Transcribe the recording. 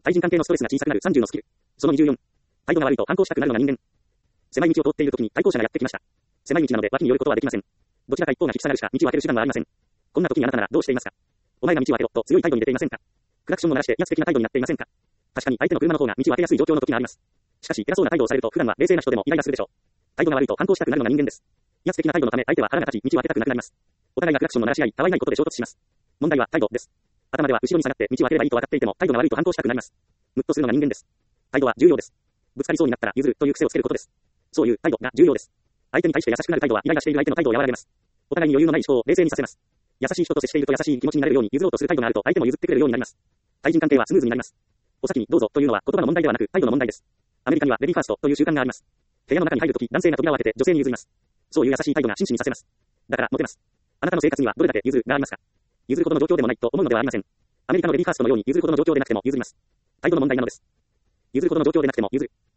対人関係のストレスが小さくなる30のスキル。その24。態度が悪いと反抗したくなるのが人間。狭い道を通っている時に対向車がやってきました。狭い道なので脇に寄ることはできません。どちらか一方が引き下がるしか道を開ける手段はありません。こんな時にあなたならどうしていますか？お前が道を開けろと強い態度に出ていませんか？クラクションを鳴らして威圧的な態度になっていませんか？確かに相手の車の方が道を開けやすい状況の時があります。しかし偉そうな態度をされると普段は冷静な人でもイライラするでしょう。態度が悪いと反抗したくなるのが人間です。威圧的な態度のため相手は腹が立ち道を開けたくなくなります。お互いがクラクションを鳴らし合い、たわいないことで衝突します。問題は態度です。頭では後ろに下がって道を開ければいいと分かっていても態度が悪いと反抗したくなります。ムッとするのが人間です。態度は重要です。ぶつかりそうになったら譲るという癖をつけることです。そういう態度が重要です。相手に対して優しくなる態度はイライラしている相手の態度を和らげます。お互いに余裕のない思考を冷静にさせます。優しい人と接していると優しい気持ちになれるように譲ろうとする態度があると相手も譲ってくれるようになります。対人関係はスムーズになります。お先にどうぞというのは言葉の問題ではなく態度の問題です。アメリカにはレディーファーストという習慣があります。部屋の中に入るとき男性が扉を開けて女性に譲ります。そういう優しい態度が真摯にさせます。だからモテます。あなたの生活にはどれだけ譲るがありますか？譲るほどの状況でもないと思うのではありません。アメリカのレディーファーストのように譲るほどの状況でなくても譲ります。態度の問題なのです。譲るほどの状況でなくても譲る。